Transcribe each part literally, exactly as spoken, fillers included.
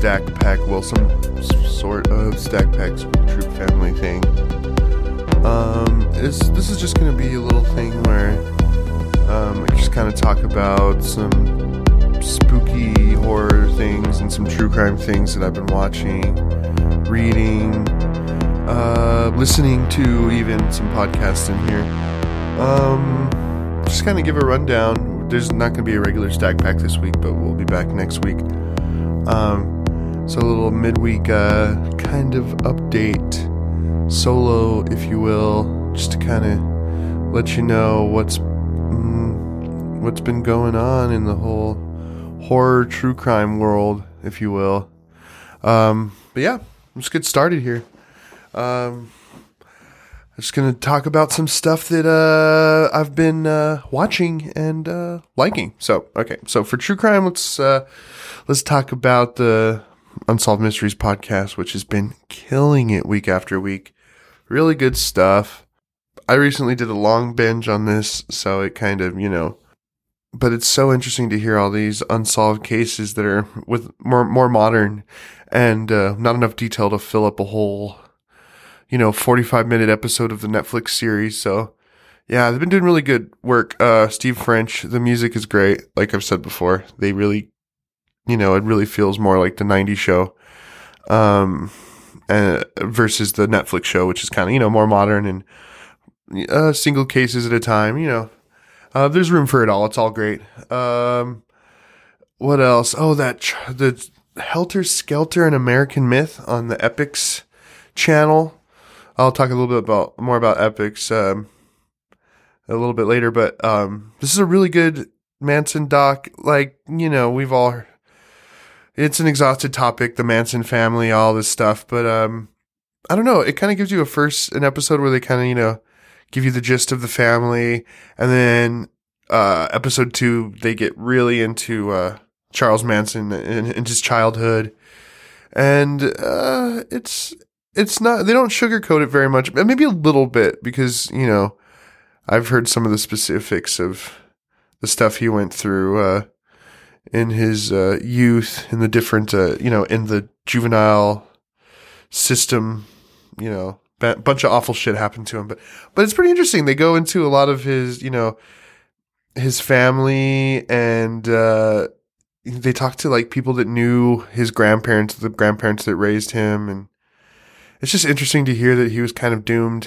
stack pack, well, some sort of stack pack Spook Troop family thing. Um, it's, this is just going to be a little thing where um, I just kind of talk about some spooky horror things and some true crime things that I've been watching, reading, uh, listening to, even some podcasts in here. Um, just kind of give a rundown. There's not going to be a regular stack pack this week, but we'll be back next week. Um, so a little midweek, uh, kind of update, solo, if you will, just to kind of let you know what's, mm, what's been going on in the whole horror true crime world, if you will. Um, but yeah, let's get started here. Um, I'm just going to talk about some stuff that, uh, I've been, uh, watching and, uh, liking. So, okay. So for true crime, let's, uh, let's talk about the Unsolved Mysteries podcast, which has been killing it week after week. Really good stuff. I recently did a long binge on this, so it kind of, you know, but it's so interesting to hear all these unsolved cases that are with more, more modern and, uh, not enough detail to fill up a whole, you know, forty-five minute episode of the Netflix series. So yeah, they've been doing really good work. Uh, Steve French, the music is great. Like I've said before, they really, you know, it really feels more like the nineties show, um, uh, versus the Netflix show, which is kind of, you know, more modern and, uh, single cases at a time, you know, uh, there's room for it all. It's all great. Um, what else? Oh, that, ch- the Helter Skelter, an American Myth on the Epix channel. I'll talk a little bit about more about Epix um, a little bit later, but um, this is a really good Manson doc. Like, you know, we've all, it's an exhausted topic, the Manson family, all this stuff, but um, I don't know. It kind of gives you a first an episode where they kind of, you know, give you the gist of the family, and then uh, episode two they get really into uh, Charles Manson and, and his childhood, and uh, it's. It's not, they don't sugarcoat it very much, maybe a little bit, because, you know, I've heard some of the specifics of the stuff he went through, uh, in his, uh, youth, in the different, uh, you know, in the juvenile system, you know, a bunch of awful shit happened to him, but, but it's pretty interesting. They go into a lot of his, you know, his family, and, uh, they talk to, like, people that knew his grandparents, the grandparents that raised him, and it's just interesting to hear that he was kind of doomed.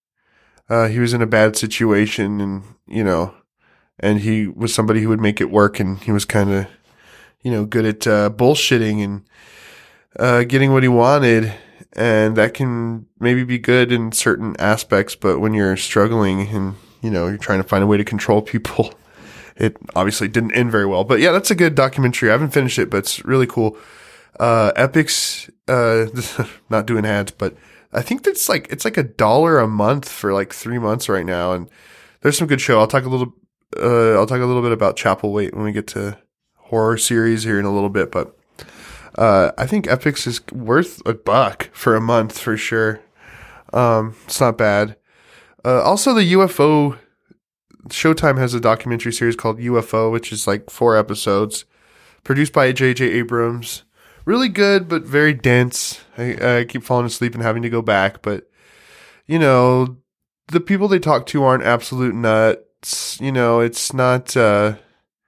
Uh, he was in a bad situation, and, you know, and he was somebody who would make it work, and he was kind of, you know, good at uh, bullshitting and uh, getting what he wanted, and that can maybe be good in certain aspects, but when you're struggling and, you know, you're trying to find a way to control people, it obviously didn't end very well. But yeah, that's a good documentary. I haven't finished it, but it's really cool. Uh, Epix, uh, not doing ads, but I think that's like, it's like a dollar a month for like three months right now. And there's some good show. I'll talk a little, uh, I'll talk a little bit about Chapelwaite when we get to horror series here in a little bit, but, uh, I think Epix is worth a buck for a month for sure. Um, it's not bad. Uh, also the U F O, Showtime has a documentary series called U F O, which is like four episodes, produced by J J Abrams. Really good, but very dense. I, I keep falling asleep and having to go back. But, you know, the people they talk to aren't absolute nuts. You know, it's not, uh,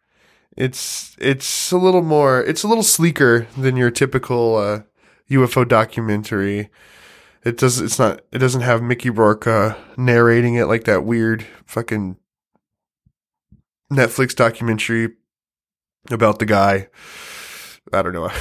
it's, it's a little more, it's a little sleeker than your typical, uh, U F O documentary. It does, it's not, it doesn't have Mickey Rourke, uh, narrating it like that weird fucking Netflix documentary about the guy. I don't know.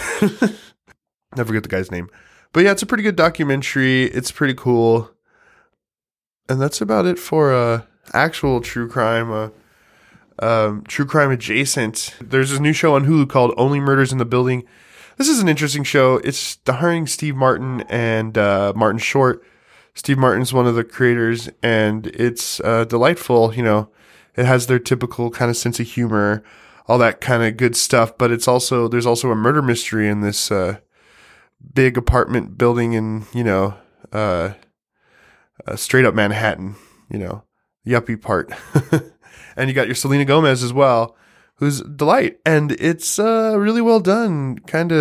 I forget the guy's name. But yeah, it's a pretty good documentary. It's pretty cool. And that's about it for uh, actual true crime. Uh, um, true crime adjacent. There's this new show on Hulu called Only Murders in the Building. This is an interesting show. It's starring Steve Martin and uh, Martin Short. Steve Martin's one of the creators, and it's uh, delightful. You know, it has their typical kind of sense of humor, all that kind of good stuff, but it's also, there's also a murder mystery in this, uh, big apartment building in, you know, uh, uh straight up Manhattan, you know, yuppie part. And you got your Selena Gomez as well, who's delight. And it's, uh, really well done. Kind of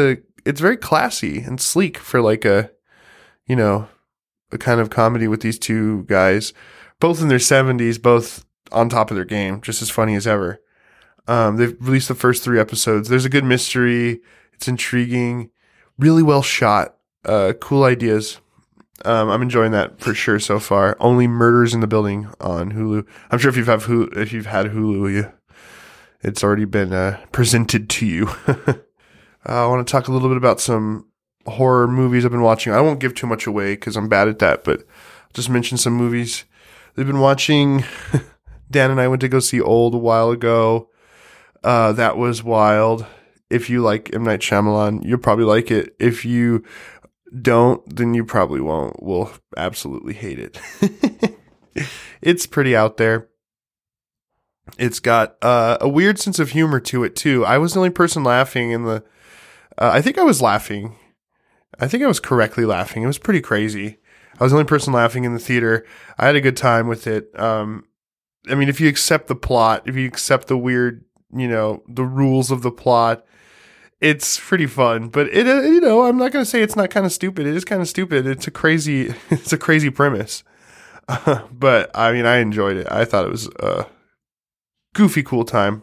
it's very classy and sleek for like a, you know, a kind of comedy with these two guys, both in their seventies, both on top of their game, just as funny as ever. Um, they've released the first three episodes. There's a good mystery. It's intriguing, really well shot, uh, cool ideas. Um, I'm enjoying that for sure so far. Only Murders in the Building on Hulu. I'm sure if you've have Hulu, if you've had Hulu, you, it's already been uh, presented to you. uh, I want to talk a little bit about some horror movies I've been watching. I won't give too much away because I'm bad at that, but I'll just mention some movies they've been watching. Dan and I went to go see Old a while ago. Uh, that was wild. If you like M. Night Shyamalan, you'll probably like it. If you don't, then you probably won't. Will absolutely hate it. It's pretty out there. It's got uh, a weird sense of humor to it too. I was the only person laughing in the. Uh, I think I was laughing. I think I was correctly laughing. It was pretty crazy. I was the only person laughing in the theater. I had a good time with it. Um, I mean, if you accept the plot, if you accept the weird, you know, the rules of the plot, it's pretty fun. But it, uh, you know, I'm not gonna say it's not kind of stupid. It is kind of stupid. It's a crazy, it's a crazy premise. Uh, but I mean, I enjoyed it. I thought it was a goofy, cool time.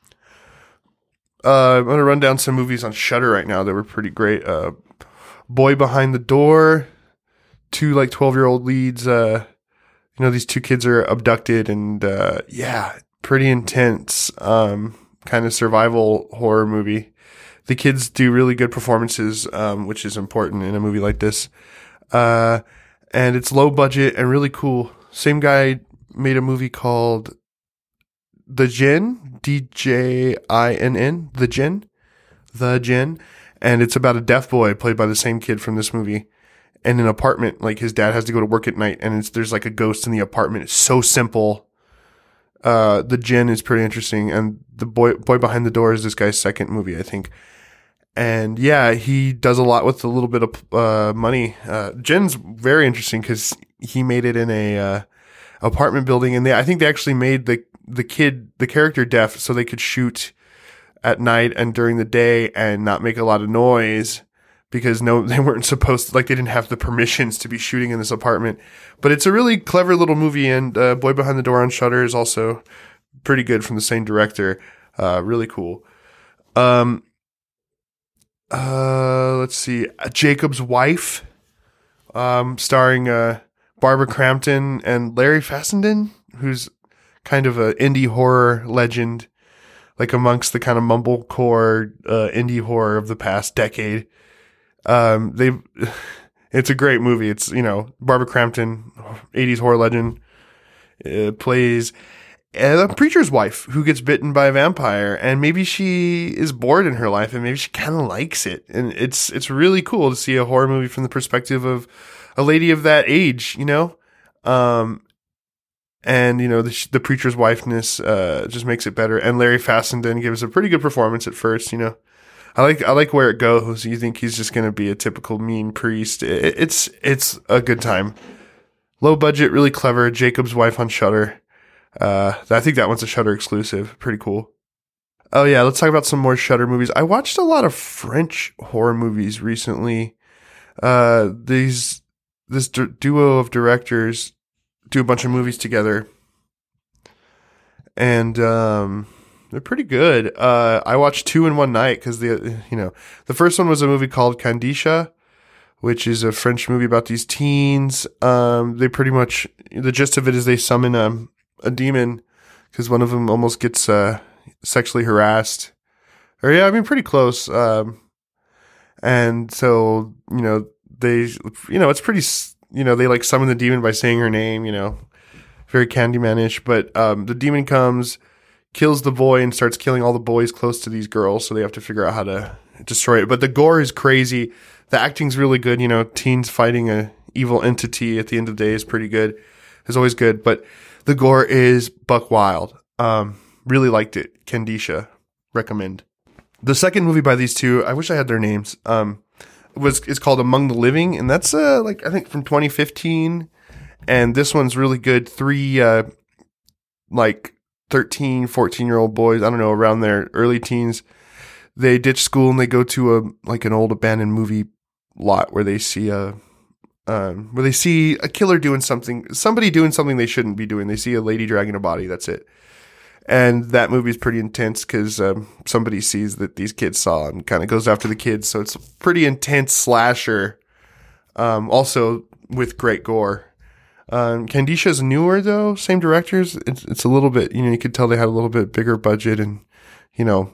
Uh, I'm gonna run down some movies on Shudder right now that were pretty great. Uh, Boy Behind the Door. Two like twelve year old leads. Uh, you know, these two kids are abducted, and uh, yeah, pretty intense. Um, kind of survival horror movie. The kids do really good performances, um, which is important in a movie like this. Uh, and it's low budget and really cool. Same guy made a movie called The Djinn, D J I N N, The Djinn, The Djinn. And it's about a deaf boy played by the same kid from this movie. In an apartment, like his dad has to go to work at night, and it's, there's like a ghost in the apartment. It's so simple. Uh, The Djinn is pretty interesting, and the boy boy behind the door is this guy's second movie, I think. And yeah, he does a lot with a little bit of uh, money. Uh, Djinn's very interesting because he made it in a uh, apartment building, and they I think they actually made the the kid the character deaf so they could shoot at night and during the day and not make a lot of noise. Because no, they weren't supposed to, like, they didn't have the permissions to be shooting in this apartment. But it's a really clever little movie, and uh, Boy Behind the Door on Shudder is also pretty good from the same director. Uh, really cool. Um, uh, let's see, Jacob's Wife, um, starring uh, Barbara Crampton and Larry Fessenden, who's kind of an indie horror legend, like amongst the kind of mumblecore uh, indie horror of the past decade. Um, they, it's a great movie. It's, you know, Barbara Crampton, eighties horror legend, uh, plays a preacher's wife who gets bitten by a vampire, and maybe she is bored in her life and maybe she kind of likes it. And it's, it's really cool to see a horror movie from the perspective of a lady of that age, you know? Um, and, you know, the, the preacher's wifeness, uh, just makes it better. And Larry Fessenden gives a pretty good performance at first, you know? I like I like where it goes. You think he's just going to be a typical mean priest. It, it's it's a good time. Low budget, really clever. Jacob's Wife on Shudder. Uh, I think that one's a Shudder exclusive. Pretty cool. Oh yeah, let's talk about some more Shudder movies. I watched a lot of French horror movies recently. Uh, these this du- duo of directors do a bunch of movies together, and um. They're pretty good. Uh, I watched two in one night because the, you know, the first one was a movie called Candisha, which is a French movie about these teens. Um, they pretty much, the gist of it is they summon a, a demon because one of them almost gets, uh, sexually harassed. Or yeah, I mean, pretty close. Um, and so, you know, they, you know, it's pretty, you know, they like summon the demon by saying her name, you know, very Candyman-ish, but, um, the demon comes, kills the boy and starts killing all the boys close to these girls. So they have to figure out how to destroy it. But the gore is crazy. The acting's really good. You know, teens fighting a evil entity at the end of the day is pretty good. It's always good. But the gore is buck wild. Um, really liked it. Candisha. Recommend. The second movie by these two, I wish I had their names, um, was is called Among the Living. And that's, uh, like, I think from twenty fifteen. And this one's really good. Three, uh, like, thirteen, fourteen year old boys, I don't know, around their early teens. they ditch school and they go to a like an old abandoned movie lot where they see a um, where they see a killer doing something, somebody doing something they shouldn't be doing. They see a lady dragging a body. That's it. And that movie is pretty intense because um, somebody sees that these kids saw and kind of goes after the kids. So it's a pretty intense slasher. Um, also with great gore. Um, Kandisha's newer though, same directors. It's it's a little bit, you know, you could tell they had a little bit bigger budget and, you know,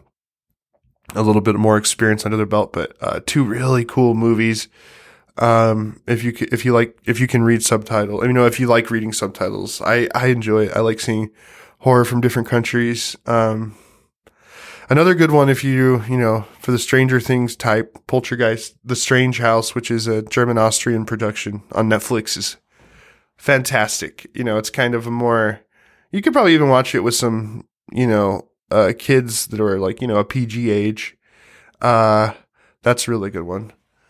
a little bit more experience under their belt. But uh, two really cool movies. Um, if you c- if you like if you can read subtitles, you know, if you like reading subtitles, I I enjoy it. I like seeing horror from different countries. Um, another good one, if you, you know, for the Stranger Things type, Poltergeist, The Strange House, which is a German-Austrian production on Netflix, is fantastic. You know, it's kind of a more, you could probably even watch it with some, you know, uh, kids that are like, you know, a P G age. Uh, that's a really good one.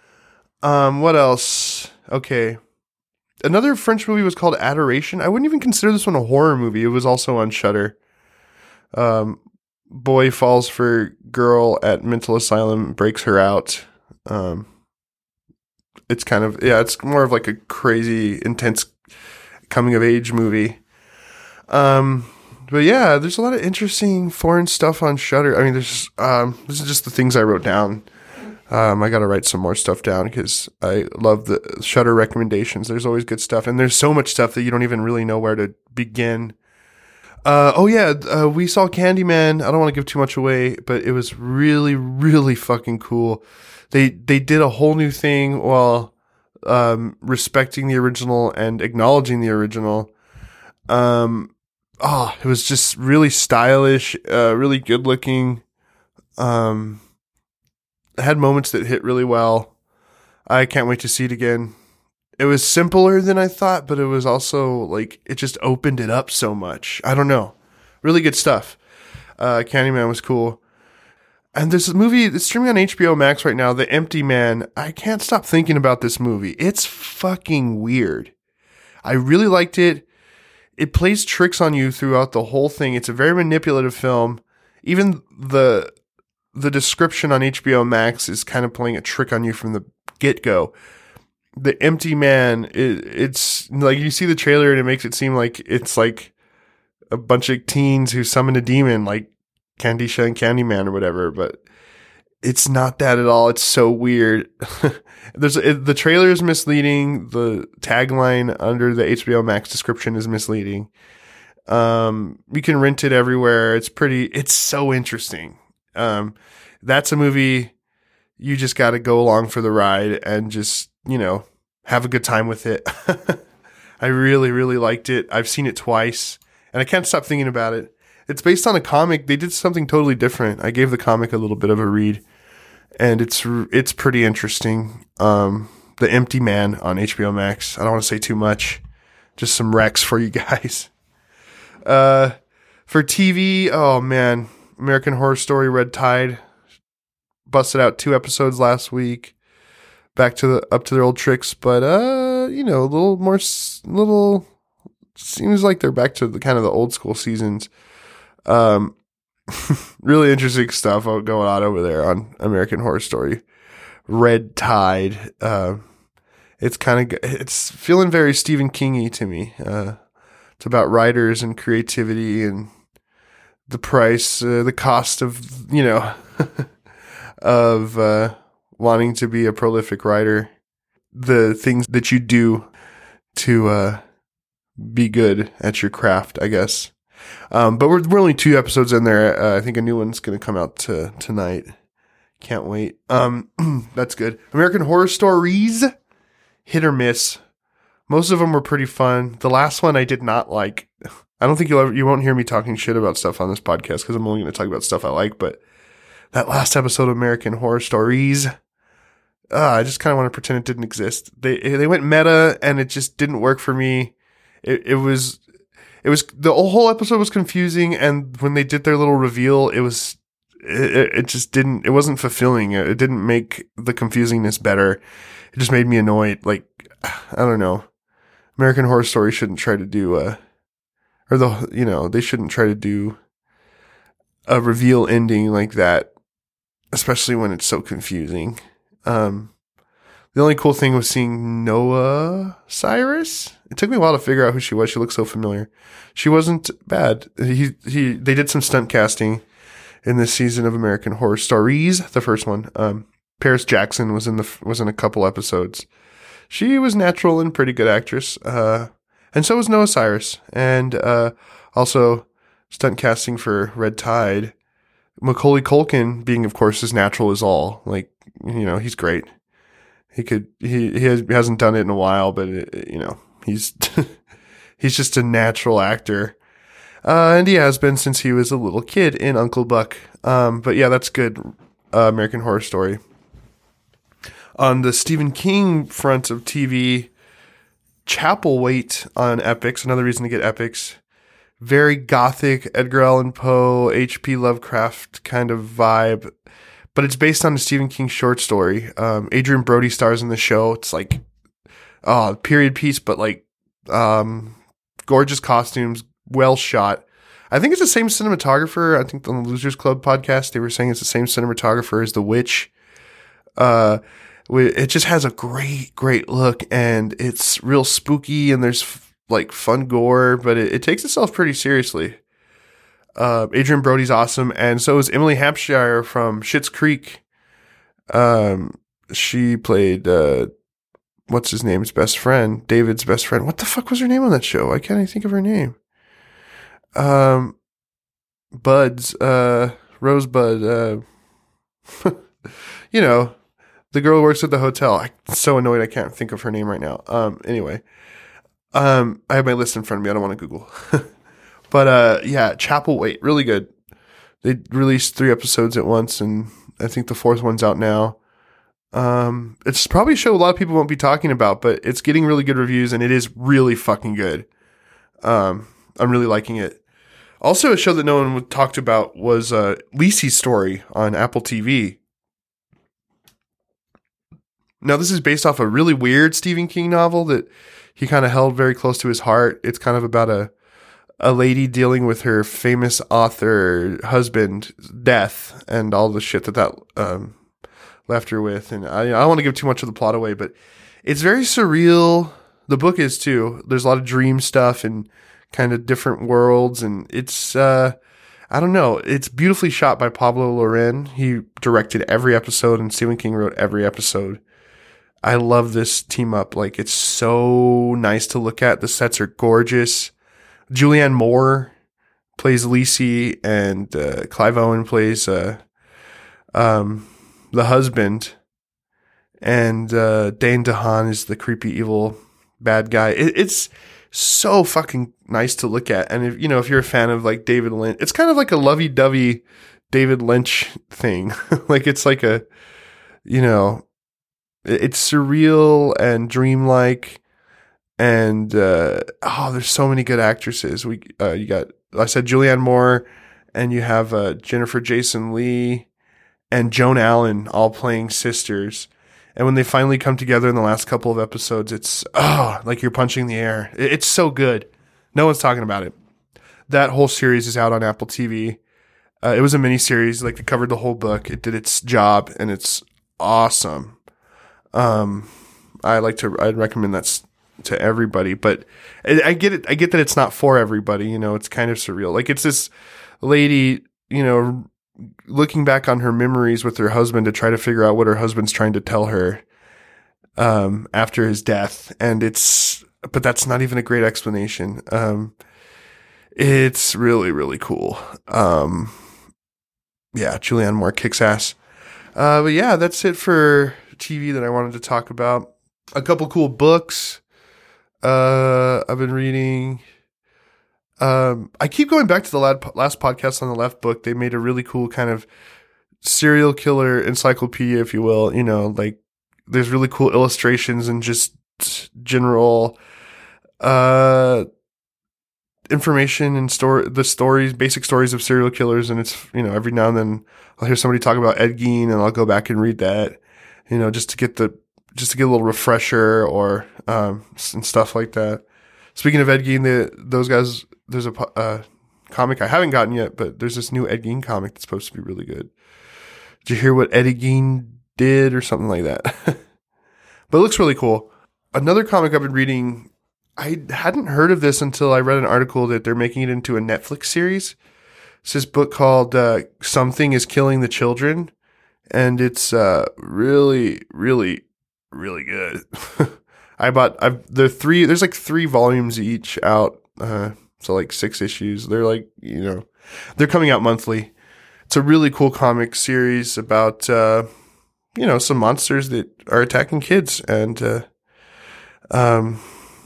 Um, what else? Okay. Another French movie was called Adoration. I wouldn't even consider this one a horror movie. It was also on Shudder. Um, boy falls for girl at mental asylum, breaks her out. Um, it's kind of, yeah, it's more of like a crazy, intense coming of age movie. Um, but yeah, there's a lot of interesting foreign stuff on Shudder. I mean, there's, um, this is just the things I wrote down. Um, I got to write some more stuff down because I love the Shudder recommendations. There's always good stuff, and there's so much stuff that you don't even really know where to begin. Uh, oh yeah, uh, we saw Candyman. I don't want to give too much away, but it was really, really fucking cool. They they did a whole new thing while um, respecting the original and acknowledging the original. Um, oh, it was just really stylish, uh, really good looking. Um. Had moments that hit really well. I can't wait to see it again. It was simpler than I thought, but it was also like, it just opened it up so much. I don't know. Really good stuff. Uh, Candyman was cool. And this movie, it's streaming on H B O Max right now, The Empty Man. I can't stop thinking about this movie. It's fucking weird. I really liked it. It plays tricks on you throughout the whole thing. It's a very manipulative film. Even the... The description on H B O Max is kind of playing a trick on you from the get-go. The Empty Man, it, it's like you see the trailer and it makes it seem like it's like a bunch of teens who summon a demon like Kandisha and Candyman or whatever, but it's not that at all. It's so weird. There's it, the trailer is misleading. The tagline under the H B O Max description is misleading. Um, you can rent it everywhere. It's pretty, it's so interesting. Um, that's a movie you just got to go along for the ride and just, you know, have a good time with it. I really, really liked it. I've seen it twice and I can't stop thinking about it. It's based on a comic. They did something totally different. I gave the comic a little bit of a read and it's, it's pretty interesting. Um, The Empty Man on H B O Max. I don't want to say too much, just some recs for you guys. Uh, for T V, oh man. American Horror Story Red Tide busted out two episodes last week. Back to the up to their old tricks, but uh, you know, a little more, little seems like they're back to the kind of the old school seasons. Um, really interesting stuff going on over there on American Horror Story Red Tide. Uh, it's kind of it's feeling very Stephen King-y to me. Uh, it's about writers and creativity and the price, uh, the cost of, you know, of uh, wanting to be a prolific writer, the things that you do to uh, be good at your craft, I guess. Um, but we're we're only two episodes in there. Uh, I think a new one's going to come out to, tonight. Can't wait. Um, that's good. American Horror Stories, hit or miss. Most of them were pretty fun. The last one I did not like. I don't think you'll ever, you won't hear me talking shit about stuff on this podcast because I'm only going to talk about stuff I like. But that last episode of American Horror Stories, uh, I just kind of want to pretend it didn't exist. They they went meta and it just didn't work for me. It it was it was the whole episode was confusing, and when they did their little reveal, it was it, it just didn't it wasn't fulfilling. It, it didn't make the confusingness better. It just made me annoyed. Like I don't know, American Horror Story shouldn't try to do a. Or the, you know, they shouldn't try to do a reveal ending like that. especially when it's so confusing. Um, the only cool thing was seeing Noah Cyrus. It took me a while to figure out who she was. She looked so familiar. She wasn't bad. He he. They did some stunt casting in this season of American Horror Stories, the first one. Um, Paris Jackson was in the was in a couple episodes. She was natural and pretty good actress. Uh, and so was Noah Cyrus. And uh, also stunt casting for Red Tide. Macaulay Culkin being, of course, as natural as all. Like, you know, he's great. He could he he, has, he hasn't done it in a while, but it, you know, he's he's just a natural actor. Uh, and he has been since he was a little kid in Uncle Buck. Um, but yeah, that's good. Uh, American Horror Story. On the Stephen King front of T V, Chapelwaite on Epix. Another reason to get Epix. Very gothic, Edgar Allan Poe, H P Lovecraft kind of vibe. But it's based on a Stephen King short story. Um, Adrian Brody stars in the show. It's like, oh, period piece, but like, um, gorgeous costumes, well shot. I think it's the same cinematographer. I think on the Losers Club podcast, they were saying it's the same cinematographer as The Witch. Uh, it just has a great, great look, and it's real spooky, and there's f- like fun gore, but it, it takes itself pretty seriously. Uh, Adrian Brody's awesome, and so is Emily Hampshire from Schitt's Creek. Um, she played, uh, what's his name's best friend, David's best friend. What the fuck was her name on that show? Why can't I think of her name? Um, Buds, uh, Rosebud, uh, you know, the girl who works at the hotel. I'm so annoyed I can't think of her name right now. Um, anyway, um, I have my list in front of me. I don't want to Google. But, uh, yeah, Chapelwaite, really good. They released three episodes at once, and I think the fourth one's out now. Um, it's probably a show a lot of people won't be talking about, but it's getting really good reviews, and it is really fucking good. Um, I'm really liking it. Also, a show that no one talked about was uh, Lisey's Story on Apple T V. Now, this is based off a really weird Stephen King novel that he kind of held very close to his heart. It's kind of about a a lady dealing with her famous author husband death and all the shit that that um, left her with. And I, I don't want to give too much of the plot away, but it's very surreal. The book is too. There's a lot of dream stuff and kind of different worlds, and it's uh, I don't know. It's beautifully shot by Pablo Loren. He directed every episode, and Stephen King wrote every episode. I love this team up. Like, it's so nice to look at. The sets are gorgeous. Julianne Moore plays Lisey, and uh, Clive Owen plays uh, um, the husband, and uh, Dane DeHaan is the creepy, evil, bad guy. It, it's so fucking nice to look at. And if you know, if you're a fan of like David Lynch, it's kind of like a lovey-dovey David Lynch thing. Like, it's like a, you know, it's surreal and dreamlike. And, uh, oh, there's so many good actresses. We, uh, you got, I said Julianne Moore, and you have, uh, Jennifer Jason Leigh and Joan Allen all playing sisters. And when they finally come together in the last couple of episodes, it's, oh, like you're punching the air. It's so good. No one's talking about it. That whole series is out on Apple T V. Uh, it was a mini series, like it covered the whole book. It did its job, and it's awesome. Um, I like to, I'd recommend that to everybody, but I get it. I get that it's not for everybody. You know, it's kind of surreal. Like, it's this lady, you know, looking back on her memories with her husband to try to figure out what her husband's trying to tell her, um, after his death. And it's, but that's not even a great explanation. Um, it's really, really cool. Um, yeah, Julianne Moore kicks ass. Uh, but yeah, that's it for T V that I wanted to talk about. A couple cool books. Uh, I've been reading. Um, I keep going back to the last podcast on the left book. They made a really cool kind of serial killer encyclopedia, if you will. You know, like there's really cool illustrations and just general uh information and story, the stories, basic stories of serial killers. And it's, you know, every now and then I'll hear somebody talk about Ed Gein, and I'll go back and read that, you know, just to get the, just to get a little refresher or, um, and stuff like that. Speaking of Ed Gein, the, those guys, there's a, uh, comic I haven't gotten yet, but there's this new Ed Gein comic that's supposed to be really good. did you hear what Eddie Gein did or something like that? But it looks really cool. Another comic I've been reading, I hadn't heard of this until I read an article that they're making it into a Netflix series. It's this book called uh, Something is Killing the Children. And it's uh, really, really, really good. I bought, I've, there three, there's like three volumes each out. Uh, so like six issues. They're like, you know, they're coming out monthly. It's a really cool comic series about, uh, you know, some monsters that are attacking kids and, uh, um,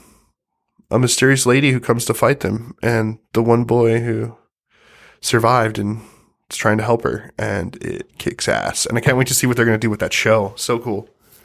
a mysterious lady who comes to fight them and the one boy who survived and is trying to help her, and it kicks ass. And I can't wait to see what they're going to do with that show. So cool.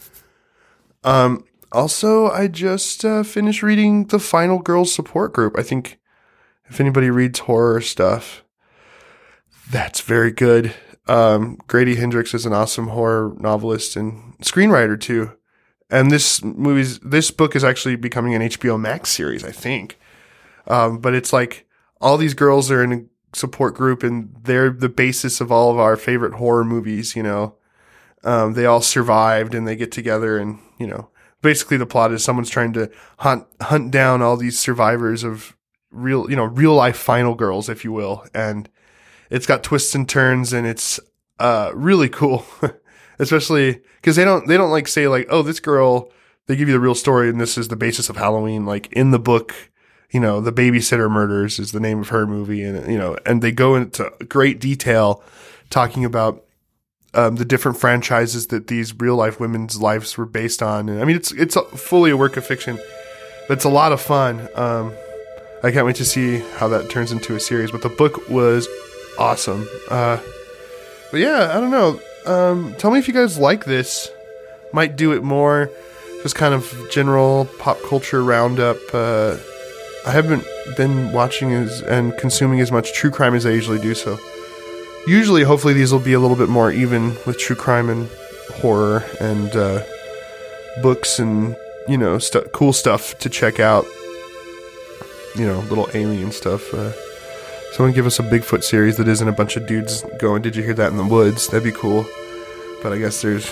Um, also, I just uh, finished reading The Final Girls Support Group. I think if anybody reads horror stuff, that's very good. Um, Grady Hendrix is an awesome horror novelist and screenwriter too. And this movie's, this book is actually becoming an H B O Max series, I think. Um, but it's like all these girls are in a support group and they're the basis of all of our favorite horror movies, you know. Um, they all survived and they get together and, you know, basically the plot is someone's trying to hunt, hunt down all these survivors of real, you know, real life final girls, if you will. And it's got twists and turns and it's, uh, really cool. Especially because they don't, they don't like say like, oh, this girl, they give you the real story and this is the basis of Halloween. Like in the book, you know, The Babysitter Murders is the name of her movie. And, you know, and they go into great detail talking about, um, the different franchises that these real life women's lives were based on. And I mean, it's, it's fully a work of fiction, but it's a lot of fun. Um, I can't wait to see how that turns into a series, but the book was awesome. Uh, but yeah, I don't know. Um, tell me if you guys like this. Might do it more. Just kind of general pop culture roundup. Uh, I haven't been watching as and consuming as much true crime as I usually do. So usually, hopefully, these will be a little bit more even with true crime and horror and uh, books and you know stu- cool stuff to check out. You know, little alien stuff. Uh, Someone give us a Bigfoot series that isn't a bunch of dudes going, did you hear that in the woods? That'd be cool. But I guess there's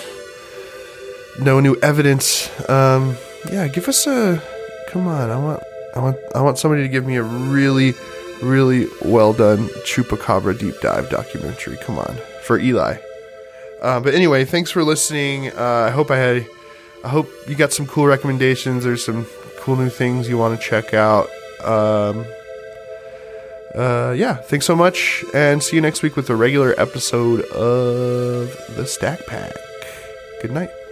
no new evidence. Um, yeah, give us a, come on. I want, I want, I want somebody to give me a really, really well done Chupacabra deep dive documentary. Come on, for Eli. Uh, but anyway, thanks for listening. Uh, I hope I had, I hope you got some cool recommendations. There's some cool new things you want to check out. Um, Uh, yeah, thanks so much, and see you next week with a regular episode of The Stack Pack. Good night.